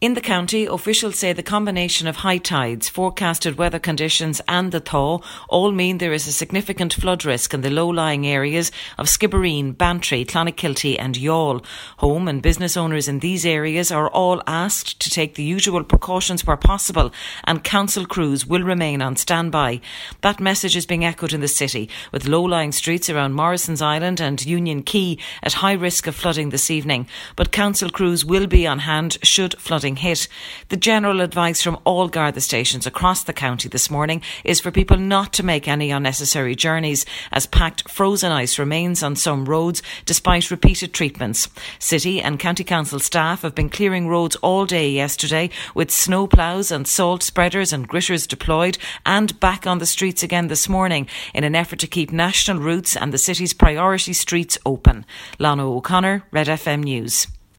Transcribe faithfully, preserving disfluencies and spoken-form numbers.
In the county, officials say the combination of high tides, forecasted weather conditions and the thaw all mean there is a significant flood risk in the low-lying areas of Skibbereen, Bantry, Clonakilty and Youghal. Home and business owners in these areas are all asked to take the usual precautions where possible, and council crews will remain on standby. That message is being echoed in the city, with low-lying streets around Morrison's Island and Union Quay at high risk of flooding this evening. But council crews will be on hand should flooding hit. The general advice from all Garda stations across the county this morning is for people not to make any unnecessary journeys, as packed frozen ice remains on some roads despite repeated treatments. City and county council staff have been clearing roads all day yesterday, with snow ploughs and salt spreaders and gritters deployed and back on the streets again this morning in an effort to keep national routes and the city's priority streets open. Lana O'Connor, Red F M News.